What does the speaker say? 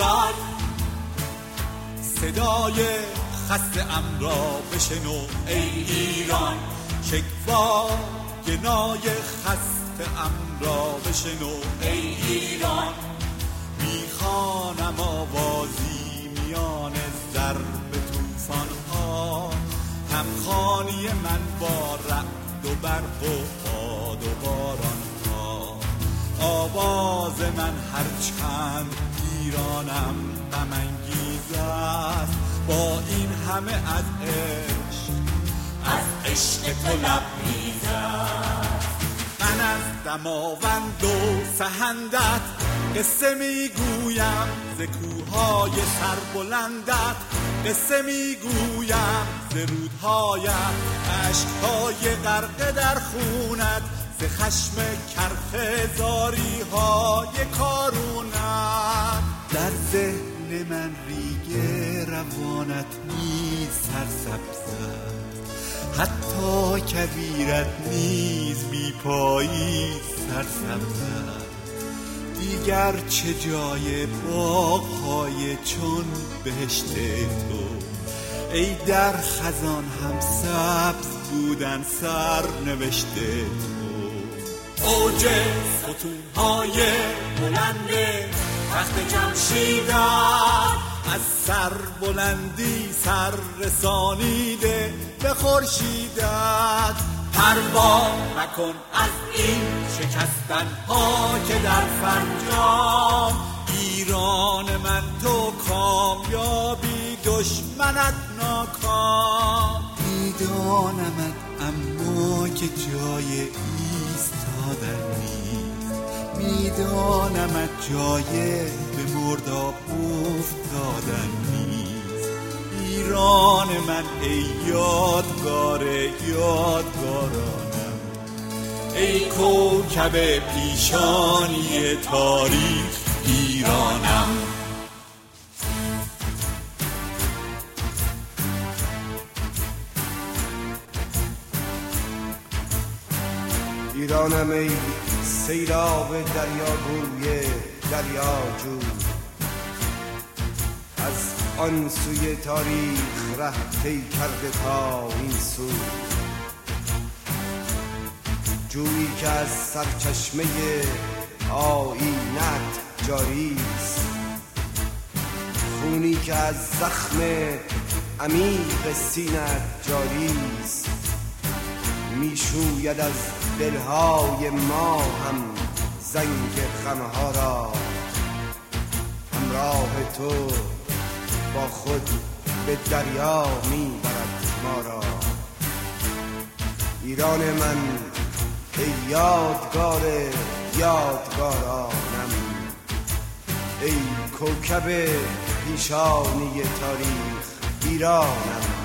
ایران، صدای خسته ام را بشنو ای ایران، شکوا گنای خسته ام را بشنو ای ایران. میخوانم آوازی میان ضرب طوفان ها، همخوانی من با رعد و برق و باد و باران ها. آواز من هرچند ایرانم غم انگیز است، با این همه از عشق تو لبریز است. من از دماوند و سهندت قصه میگویم، ز کوههای سربلندت قصه میگویم، ز رودهایم اشکهای غرقه در خونت، ز خشم کرخه زاری های کارونت. در ذهن من ریگ روانت نیز سرسبز است، حتی کبیرت نیز بی پایی سرسبز است. دیگر چه جای باغ‌های چون بهشت تو، ای در خزان هم سبز بودن سرنوشت تو. اوج ستون‌های بلند تخت جمشیدت، از سر بلندی سر رسانیده به خورشیدت. پروا مکن از این شکستن ها که در فرجام، ایران من تو کامیابی دشمنت ناکام. میدانمت اما که جای ایستادن نیست، میدانمت جای به مرداب افتادن نیست. ایران من ای یادگار یادگارانم، ای کوکب پیشانی تاریخ ایرانم. ایرانم ای سیلاب دریاگوی دریاجو، از آن سوی تاریخ ره طی کرده تا این سو. جویی که از سرچشمه آیینت جاری است، خونی که از زخم عمیق سینت جاری است. میشوید از دلهای ما هم زنگ غمها را، همراه تو با خود به دریا میبرد ما را. ایران من ای یادگار یادگارانم، ای کوکب پیشانی تاریخ ایرانم.